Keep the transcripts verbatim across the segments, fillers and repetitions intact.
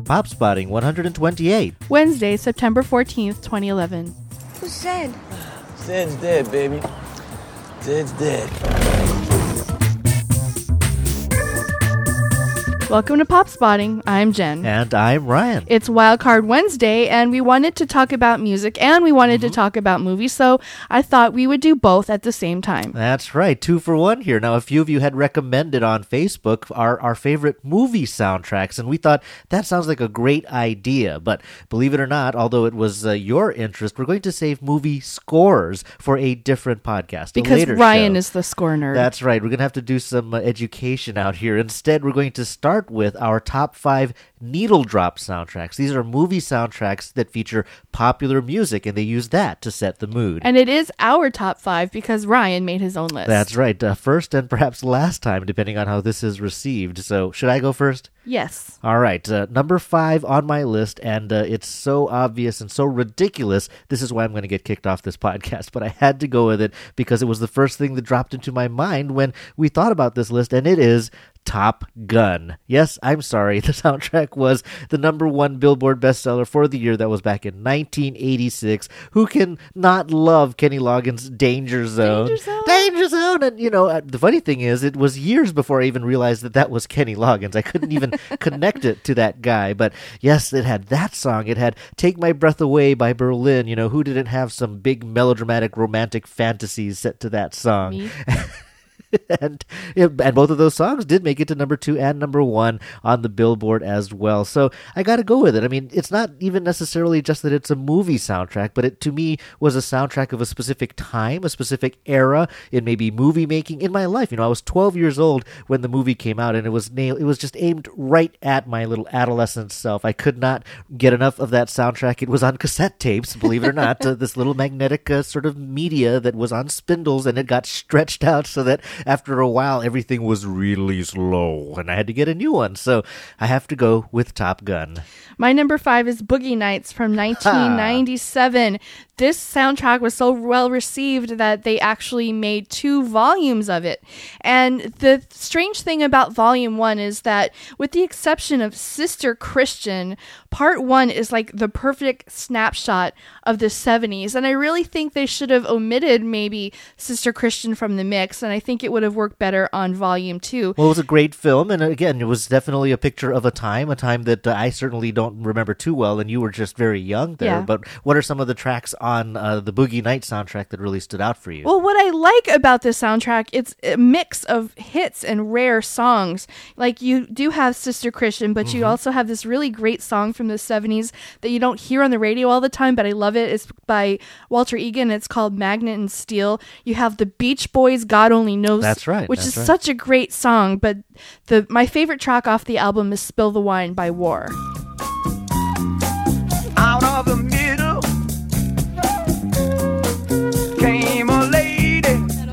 Pop Spotting one hundred twenty-eight. Wednesday, September fourteenth, twenty eleven. Who's Zed? Zed's dead, baby. Zed's dead. Welcome to Pop Spotting. I'm Jen. And I'm Ryan. It's Wildcard Wednesday, and we wanted to talk about music, and we wanted mm-hmm. to talk about movies, so I thought we would do both at the same time. That's right. Two for one here. Now, a few of you had recommended on Facebook our, our favorite movie soundtracks, and we thought that sounds like a great idea. But believe it or not, although it was uh, your interest, we're going to save movie scores for a different podcast. Because Ryan show. is the score nerd. That's right. We're going to have to do some uh, education out here. Instead, we're going to start with our top five needle drop soundtracks. These are movie soundtracks that feature popular music, and they use that to set the mood. And it is our top five because Ryan made his own list. That's right. Uh, first and perhaps last time, depending on how this is received. So, should I go first? Yes. All right. Uh, number five on my list, and uh, it's so obvious and so ridiculous. This is why I'm going to get kicked off this podcast, but I had to go with it because it was the first thing that dropped into my mind when we thought about this list, and it is Top Gun. Yes, I'm sorry. The soundtrack was the number one Billboard bestseller for the year. That was back in nineteen eighty-six. Who can not love Kenny Loggins' Danger Zone? Danger Zone. Danger Zone. And, you know, uh, the funny thing is, it was years before I even realized that that was Kenny Loggins. I couldn't even connect it to that guy. But yes, it had that song. It had Take My Breath Away by Berlin. You know, who didn't have some big melodramatic romantic fantasies set to that song? Me. and and both of those songs did make it to number two and number one on the Billboard as well. So I got to go with it. I mean, it's not even necessarily just that it's a movie soundtrack, but it to me was a soundtrack of a specific time, a specific era in maybe movie making in my life. You know, I was twelve years old when the movie came out, and it was nailed. It was just aimed right at my little adolescent self. I could not get enough of that soundtrack. It was on cassette tapes, believe it or not, uh, this little magnetic uh, sort of media that was on spindles, and it got stretched out so that after a while, everything was really slow, and I had to get a new one. So I have to go with Top Gun. My number five is Boogie Nights from nineteen ninety-seven. This soundtrack was so well received that they actually made two volumes of it. And the strange thing about volume one is that, with the exception of Sister Christian, part one is like the perfect snapshot of the seventies. And I really think they should have omitted maybe Sister Christian from the mix, and I think it would have worked better on volume two. Well, it was a great film, and again, it was definitely a picture of a time, a time that uh, I certainly don't remember too well, and you were just very young there. Yeah. But what are some of the tracks on uh, the Boogie Nights soundtrack that really stood out for you? Well, what I like about this soundtrack, it's a mix of hits and rare songs. Like, you do have Sister Christian, but mm-hmm. you also have this really great song from the seventies that you don't hear on the radio all the time, but I love it. It's by Walter Egan. It's called Magnet and Steel. You have the Beach Boys' God Only Knows. That's right. Which that's is right. such a great song, but the my favorite track off the album is Spill the Wine by War. Out of the middle came a lady.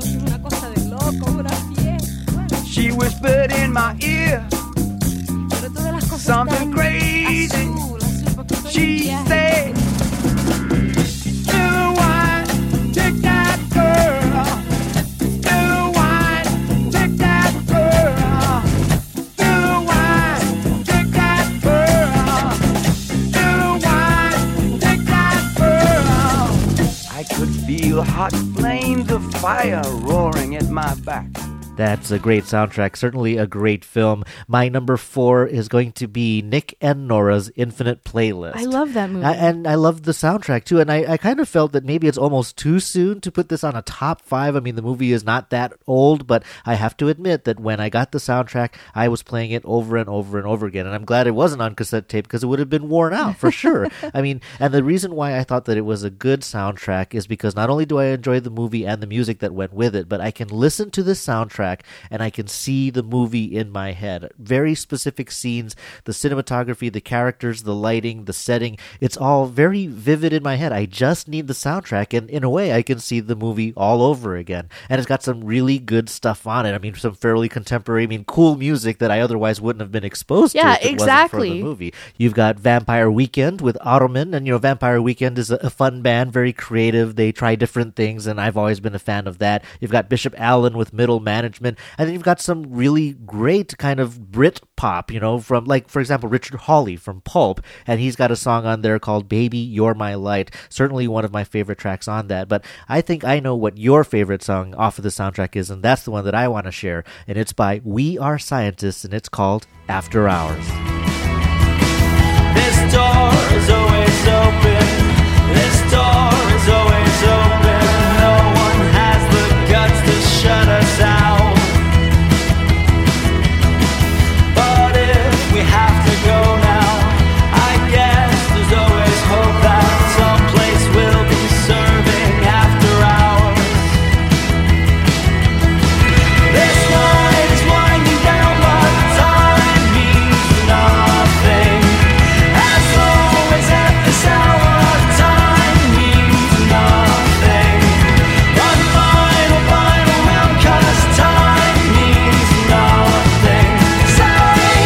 She whispered in my ear something crazy. She said, "Do wine, take that girl. Do wine, take that girl. Do wine, take that girl. Do wine, take that girl." I could feel hot flames of fire roaring at my back. That's a great soundtrack, certainly a great film. My number four is going to be Nick and Nora's Infinite Playlist. I love that movie. I, and I love the soundtrack, too. And I, I kind of felt that maybe it's almost too soon to put this on a top five. I mean, the movie is not that old, but I have to admit that when I got the soundtrack, I was playing it over and over and over again. And I'm glad it wasn't on cassette tape because it would have been worn out, for sure. I mean, and the reason why I thought that it was a good soundtrack is because not only do I enjoy the movie and the music that went with it, but I can listen to the soundtrack and I can see the movie in my head. Very specific scenes, the cinematography, the characters, the lighting, the setting, it's all very vivid in my head. I just need the soundtrack, and in a way I can see the movie all over again. And it's got some really good stuff on it. I mean, some fairly contemporary, I mean, cool music that I otherwise wouldn't have been exposed yeah, to if it exactly. wasn't for the movie. You've got Vampire Weekend with Ottoman, and you know, Vampire Weekend is a, a fun band, very creative. They try different things, and I've always been a fan of that. You've got Bishop Allen with Middle Management, arrangement. And then you've got some really great kind of Brit pop, you know, from like, for example, Richard Hawley from Pulp, and he's got a song on there called Baby, You're My Light. Certainly one of my favorite tracks on that, but I think I know what your favorite song off of the soundtrack is, and that's the one that I want to share, and it's by We Are Scientists, and it's called After Hours. This door is always open. This door is always open. No one has the guts to shut us out. But if we have to go now, I guess there's always hope that someplace will be serving after hours. This line is winding down, but time means nothing. As long as at this hour, time means nothing. One final, final round, 'cause time means nothing. Sorry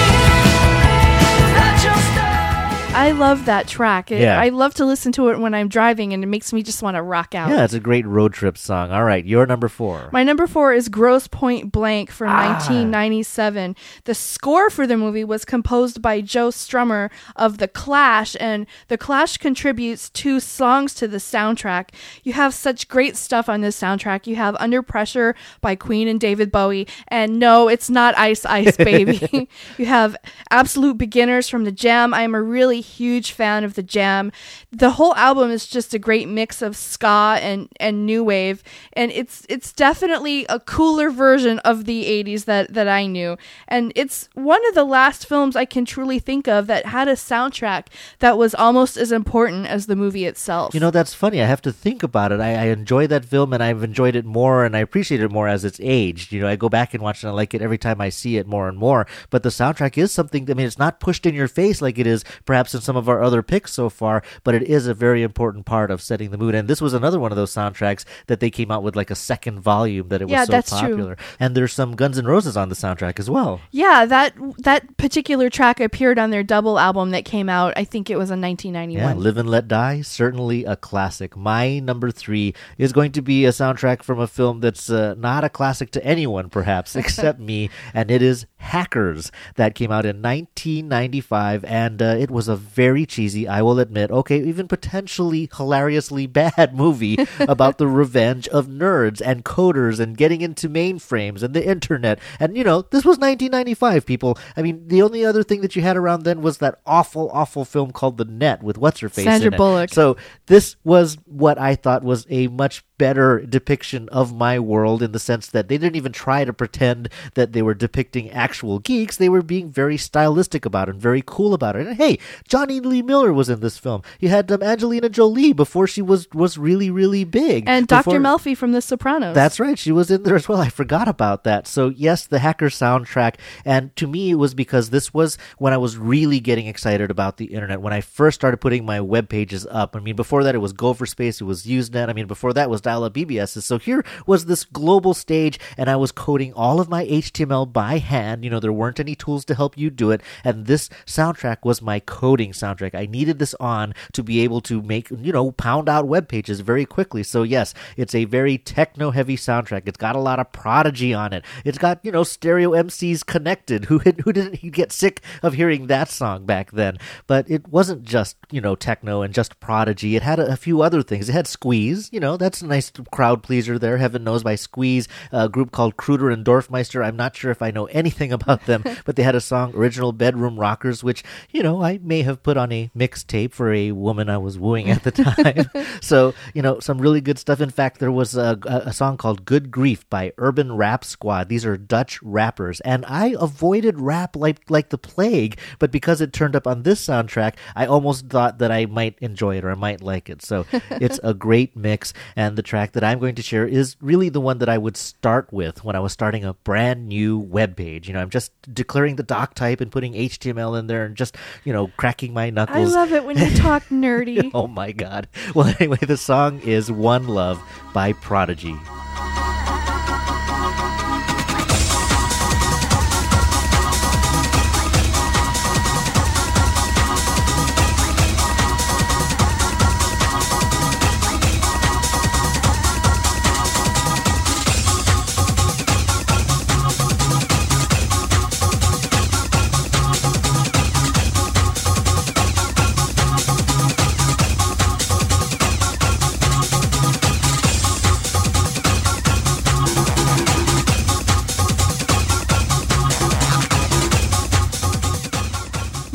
that you'll stay. I love that track. It, Yeah. I love to listen to it when I'm driving, and it makes me just want to rock out. Yeah, it's a great road trip song. All right, your number four. My number four is Gross Point Blank from Ah. nineteen ninety-seven. The score for the movie was composed by Joe Strummer of The Clash, and The Clash contributes two songs to the soundtrack. You have such great stuff on this soundtrack. You have Under Pressure by Queen and David Bowie, and no, it's not Ice Ice Baby. You have Absolute Beginners from The Jam. I am a really huge fan of The Jam. The whole album is just a great mix of ska and, and new wave, and it's it's definitely a cooler version of the eighties that, that I knew. And it's one of the last films I can truly think of that had a soundtrack that was almost as important as the movie itself. You know, that's funny. I have to think about it. I, I enjoy that film, and I've enjoyed it more, and I appreciate it more as it's aged. You know, I go back and watch it, and I like it every time I see it more and more. But the soundtrack is something, I mean, it's not pushed in your face like it is perhaps in some of our other picks so far, but it is a very important part of setting the mood. And this was another one of those soundtracks that they came out with like a second volume that it was Yeah, so that's true. popular. And there's some Guns N' Roses on the soundtrack as well. Yeah, that that particular track appeared on their double album that came out, I think it was in nineteen ninety-one. Yeah, Live and Let Die, certainly a classic. My number three is going to be a soundtrack from a film that's uh, not a classic to anyone, perhaps, except me, and it is Hackers. That came out in nineteen ninety-five, and uh, it was a very cheesy, I will admit, okay, even potentially hilariously bad movie about the revenge of nerds and coders and getting into mainframes and the internet. And, you know, this was nineteen ninety-five, people. I mean, the only other thing that you had around then was that awful, awful film called The Net with What's-Her-Face Sandra in it. Bullock. So this was what I thought was a much better depiction of my world, in the sense that they didn't even try to pretend that they were depicting actual geeks. They were being very stylistic about it and very cool about it. And hey, Johnny Lee Miller was in this film. You had um, Angelina Jolie before she was was really, really big. And Before- Doctor Melfi from The Sopranos. That's right. She was in there as well. I forgot about that. So yes, the Hacker soundtrack. And to me, it was because this was when I was really getting excited about the internet. When I first started putting my web pages up. I mean, before that, it was Gopher Space. It was Usenet. I mean, before that was dial-up B B Ss. So here was this global stage, and I was coding all of my H T M L by hand. You know, there weren't any tools to help you do it. And this soundtrack was my coding soundtrack. I needed this on to be able to make, you know, pound out web pages very quickly. So yes, it's a very techno-heavy soundtrack. It's got a lot of Prodigy on it. It's got, you know, Stereo M Cs Connected. Who who didn't he get sick of hearing that song back then? But it wasn't just, you know, techno and just Prodigy. It had a, a few other things. It had Squeeze. You know, that's a nice crowd pleaser there. Heaven Knows by Squeeze. A group called Kruder and Dorfmeister. I'm not sure if I know anything about them, but they had a song, Original Bedroom Rockers, which, you know, I may have put on a mixtape for a woman I was wooing at the time. So, you know, some really good stuff. In fact, there was a, a song called Good Grief by Urban Rap Squad. These are Dutch rappers, and I avoided rap like like the plague, but because it turned up on this soundtrack, I almost thought that I might enjoy it or I might like it. So it's a great mix, and the track that I'm going to share is really the one that I would start with when I was starting a brand new web page. You know, I'm just declaring the doc type and putting H T M L in there and just, you know, cracking my I knuckles. love it when you talk nerdy. Oh my god. Well, anyway, the song is One Love by Prodigy.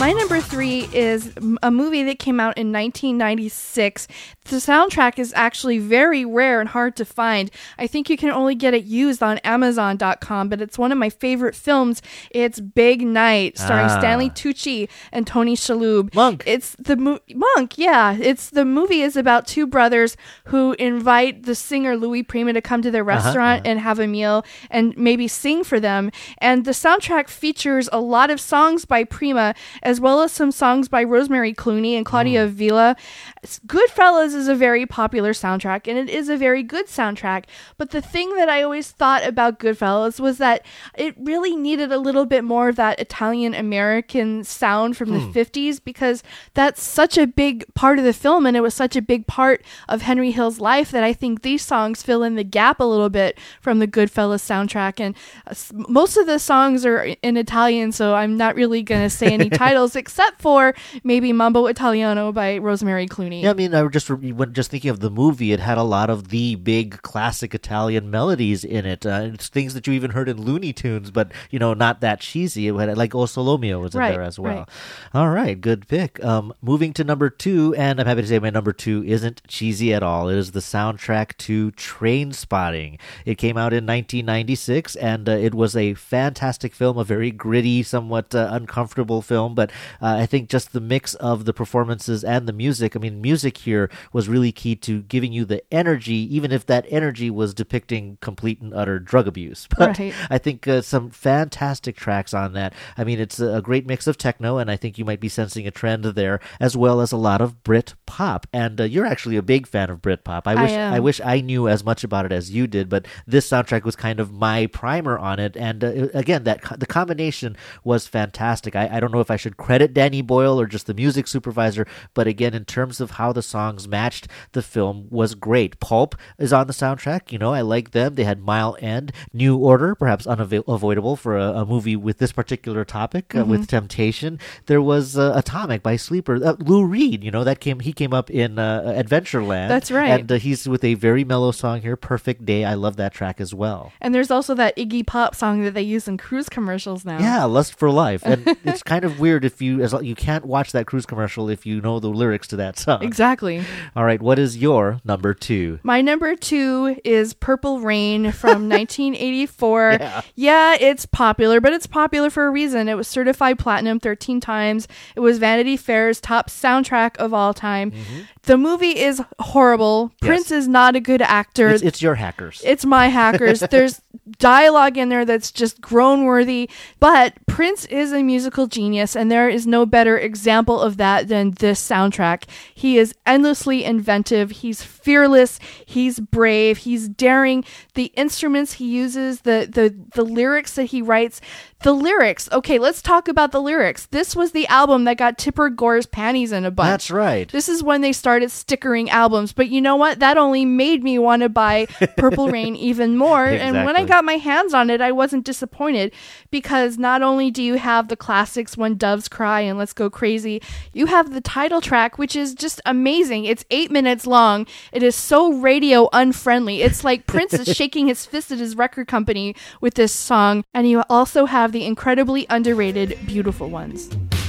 My number three is a movie that came out in nineteen ninety-six. The soundtrack is actually very rare and hard to find. I think you can only get it used on Amazon dot com, but it's one of my favorite films. It's Big Night, starring Ah. Stanley Tucci and Tony Shalhoub. Monk. It's the mo- Monk, yeah. It's the movie is about two brothers who invite the singer Louis Prima to come to their restaurant uh-huh. and have a meal and maybe sing for them. And the soundtrack features a lot of songs by Prima, as well as some songs by Rosemary Clooney and Claudia Villa. Goodfellas is a very popular soundtrack, and it is a very good soundtrack. But the thing that I always thought about Goodfellas was that it really needed a little bit more of that Italian-American sound from the fifties, because that's such a big part of the film, and it was such a big part of Henry Hill's life that I think these songs fill in the gap a little bit from the Goodfellas soundtrack. And uh, s- most of the songs are in Italian, so I'm not really going to say any titles except for maybe Mambo Italiano by Rosemary Clooney. Yeah, I mean, I was just when just thinking of the movie, it had a lot of the big classic Italian melodies in it. Uh, it's things that you even heard in Looney Tunes, but you know, not that cheesy. It had, like O Solomio was in Right, there as well. right. All right, good pick. Um, moving to number two, and I'm happy to say my number two isn't cheesy at all. It is the soundtrack to Train Spotting. It came out in nineteen ninety-six, and uh, it was a fantastic film, a very gritty, somewhat uh, uncomfortable film, but uh, I think just the mix of the performances and the music, I mean, music here was really key to giving you the energy, even if that energy was depicting complete and utter drug abuse. But Right. I think uh, some fantastic tracks on that. I mean, it's a great mix of techno, and I think you might be sensing a trend there, as well as a lot of Brit pop. And uh, you're actually a big fan of Brit pop. I I wish am. I wish I knew as much about it as you did, but this soundtrack was kind of my primer on it. And uh, it- again, that co- the combination was fantastic. I, I don't know if I should credit Danny Boyle or just the music supervisor, but again, in terms of how the songs matched, the film was great. Pulp is on the soundtrack. You know, I like them. They had Mile End, New Order, perhaps unavoidable for a, a movie with this particular topic, uh, Mm-hmm. with Temptation. There was uh, Atomic by Sleeper. Uh, Lou Reed, you know, that came. He came up in uh, Adventureland. That's right. And uh, he's with a very mellow song here, Perfect Day. I love that track as well. And there's also that Iggy Pop song that they use in cruise commercials now. Yeah, Lust for Life. And it's kind of weird if you as you can't watch that cruise commercial if you know the lyrics to that song. Exactly. All right, what is your number two? My number two is Purple Rain from nineteen eighty-four. Yeah. Yeah, it's popular, but it's popular for a reason. It was certified platinum thirteen times. It was Vanity Fair's top soundtrack of all time. The movie is horrible. Yes. Prince is not a good actor. It's, it's your hackers. It's my hackers. There's dialogue in there that's just groan worthy, but Prince is a musical genius, and there is no better example of that than this soundtrack. He is endlessly inventive. He's fearless. He's brave. He's daring. The instruments he uses, the the the lyrics that he writes. The lyrics. Okay, let's talk about the lyrics. This was the album that got Tipper Gore's panties in a bunch. That's right. This is when they started stickering albums. But you know what? That only made me want to buy Purple Rain even more. And when I Exactly. got my hands on it, I wasn't disappointed, because not only do you have the classics When Doves Cry and Let's Go Crazy, you have the title track, which is just amazing. It's eight minutes long. It is so radio unfriendly. It's like Prince is shaking his fist at his record company with this song. And you also have the incredibly underrated Beautiful Ones.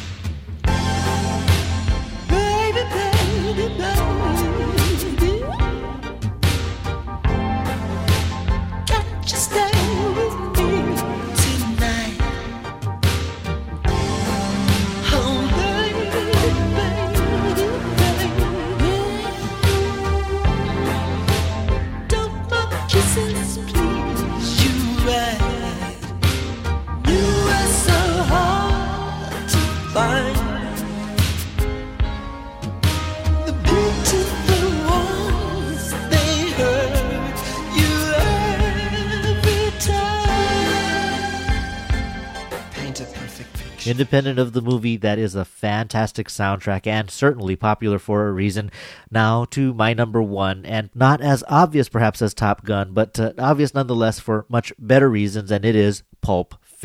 Baby, baby, baby, can't you stay with me tonight? Oh, baby, baby, baby, don't my kisses please you right? You are so hard to find. The beautiful ones, they hurt you every time. Paint a perfect picture. Independent of the movie, that is a fantastic soundtrack and certainly popular for a reason. Now to my number one, and not as obvious perhaps as Top Gun, but uh, obvious nonetheless for much better reasons, and it is Pulp Fiction.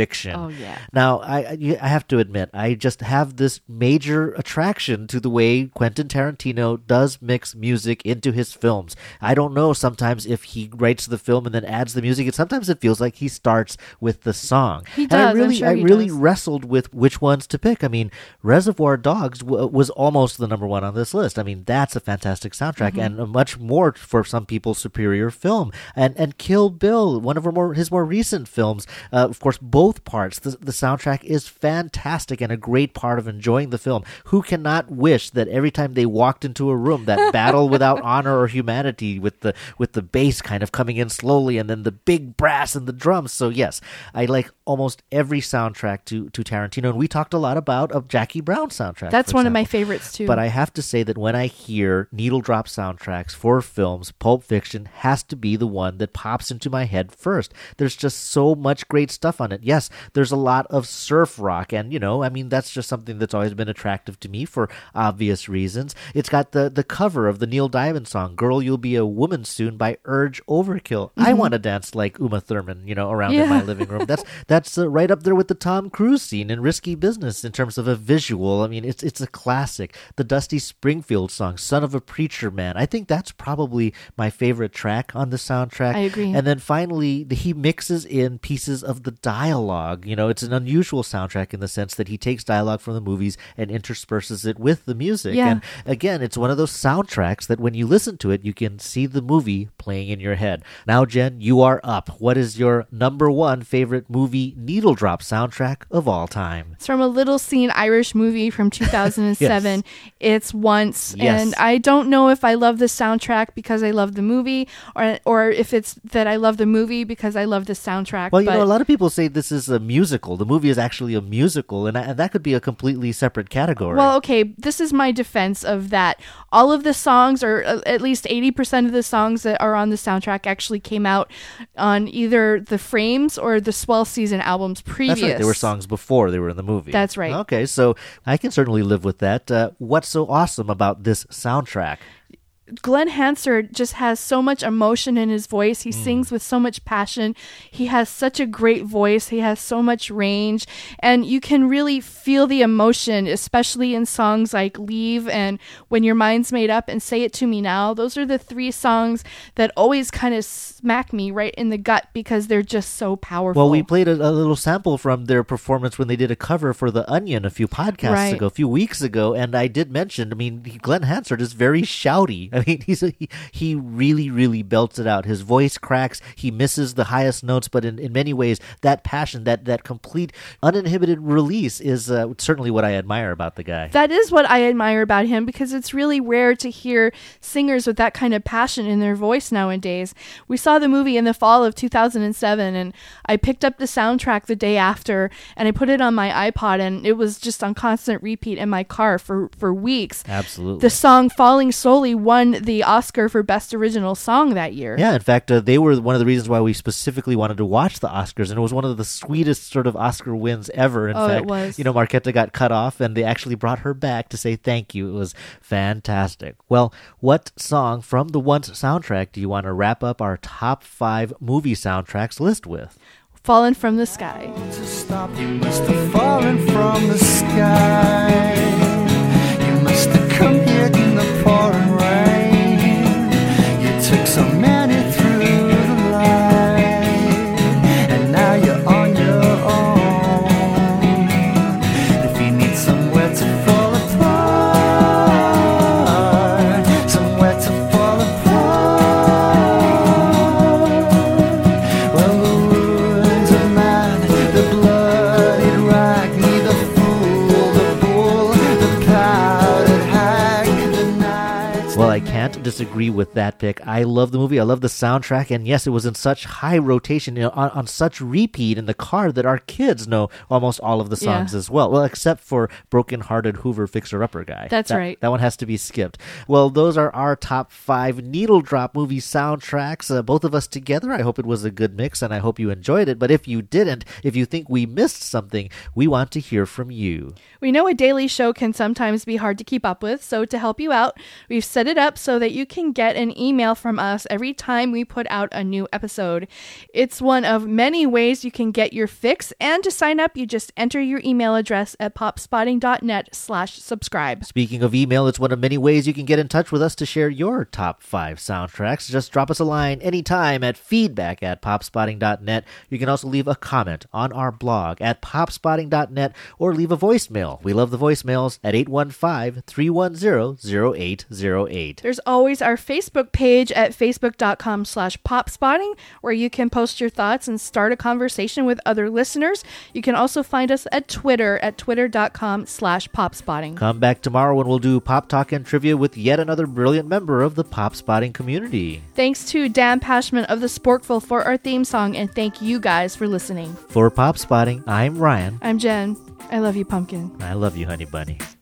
Fiction. Oh, yeah. Now, I, I I have to admit, I just have this major attraction to the way Quentin Tarantino does mix music into his films. I don't know sometimes if he writes the film and then adds the music, and sometimes it feels like he starts with the song. He and I does, I'm really, sure I he really does. wrestled with which ones to pick. I mean, Reservoir Dogs w- was almost the number one on this list. I mean, that's a fantastic soundtrack Mm-hmm. and a much more, for some people, superior film. And and Kill Bill, one of her more his more recent films, uh, of course, both parts. The, the soundtrack is fantastic and a great part of enjoying the film. Who cannot wish that every time they walked into a room, that battle without honor or humanity, with the with the bass kind of coming in slowly, and then the big brass and the drums. So yes, I like almost every soundtrack to to Tarantino, and we talked a lot about a Jackie Brown soundtrack. That's for one of my example. favorites too. But I have to say that when I hear needle drop soundtracks for films, Pulp Fiction has to be the one that pops into my head first. There's just so much great stuff on it. Yes, there's a lot of surf rock, and you know, I mean, that's just something that's always been attractive to me for obvious reasons. It's got the the cover of the Neil Diamond song "Girl, You'll Be a Woman Soon" by Urge Overkill. I want to dance like Uma Thurman, you know, around in Yeah. my living room. That's that's uh, right up there with the Tom Cruise scene in Risky Business in terms of a visual. I mean, it's it's a classic. The Dusty Springfield song, "Son of a Preacher Man." I think that's probably my favorite track on the soundtrack. I agree. And then finally, the, he mixes in pieces of the dialogue. You know, it's an unusual soundtrack in the sense that he takes dialogue from the movies and intersperses it with the music. Yeah. And again, it's one of those soundtracks that when you listen to it, you can see the movie playing in your head. Now, Jen, you are up. What is your number one favorite movie needle drop soundtrack of all time? It's from a little seen Irish movie from two thousand seven. It's Once. Yes. And I don't know if I love the soundtrack because I love the movie or or if it's that I love the movie because I love the soundtrack. Well, you but know, a lot of people say this is a musical. The movie is actually a musical, and, and that could be a completely separate category. Well, okay, this is my defense of that. All of the songs, or uh, at least eighty percent of the songs that are on the soundtrack, actually came out on either the Frames or the Swell Season albums previous. That's right. There were songs before they were in the movie. That's right. Okay, so I can certainly live with that. Uh, what's so awesome about this soundtrack? Glenn Hansard just has so much emotion in his voice. He Mm. sings with so much passion. He has such a great voice. He has so much range. And you can really feel the emotion, especially in songs like Leave and When Your Mind's Made Up and Say It To Me Now. Those are the three songs that always kind of smack me right in the gut because they're just so powerful. Well, we played a, a little sample from their performance when they did a cover for The Onion a few podcasts Right. ago, a few weeks ago, and I did mention, I mean, he- Glenn Hansard is very shouty. I mean, he's a, he, he really, really belts it out. His voice cracks. He misses the highest notes, but in, in many ways, that passion, that, that complete uninhibited release is uh, certainly what I admire about the guy. That is what I admire about him because it's really rare to hear singers with that kind of passion in their voice nowadays. We saw the movie in the fall of two thousand seven and I picked up the soundtrack the day after and I put it on my iPod and it was just on constant repeat in my car for, for weeks. Absolutely. The song Falling Slowly won the Oscar for Best Original Song that year. Yeah, in fact, uh, they were one of the reasons why we specifically wanted to watch the Oscars, and it was one of the sweetest sort of Oscar wins ever. In Oh, it fact, was. you know, Marquetta got cut off, and they actually brought her back to say thank you. It was fantastic. Well, what song from the Once soundtrack do you want to wrap up our top five movie soundtracks list with? Fallen from the Sky. To stop, you must have fallen from the sky. You must have come here in the pouring rain. You took so many through the light, and now you're on your own. If you need somewhere to fall apart, somewhere to fall apart, well, the wounds of man, the bloodied rag, neither fool, the bull, the powdered hag, the night. Well, I can't disagree with that pick. I love the movie. I love the soundtrack. And yes, it was in such high rotation, you know, on, on such repeat in the car that our kids know almost all of the songs Yeah. as well. Well, except for Broken-Hearted Hoover Fixer-Upper Guy. That's That- right. That one has to be skipped. Well, those are our top five needle drop movie soundtracks. Uh, both of us together. I hope it was a good mix and I hope you enjoyed it. But if you didn't, if you think we missed something, we want to hear from you. We know a daily show can sometimes be hard to keep up with, so to help you out, we've set it up so that you you can get an email from us every time we put out a new episode. It's one of many ways you can get your fix, and to sign up, you just enter your email address at popspotting.net slash subscribe. Speaking of email, it's one of many ways you can get in touch with us to share your top five soundtracks. Just drop us a line anytime at feedback at popspotting dot net. You can also leave a comment on our blog at popspotting dot net or leave a voicemail. We love the voicemails at eight one five, three one zero, zero eight zero eight. There's always our Facebook page at facebook.com slash popspotting, where you can post your thoughts and start a conversation with other listeners. You can also find us at Twitter at twitter.com slash popspotting. Come back tomorrow when we'll do Pop Talk and Trivia with yet another brilliant member of the Pop Spotting community. Thanks to Dan Pashman of the Sporkful for our theme song, and thank you guys for listening. For Pop Spotting, I'm Ryan. I'm Jen. I love you, Pumpkin. I love you, Honey Bunny.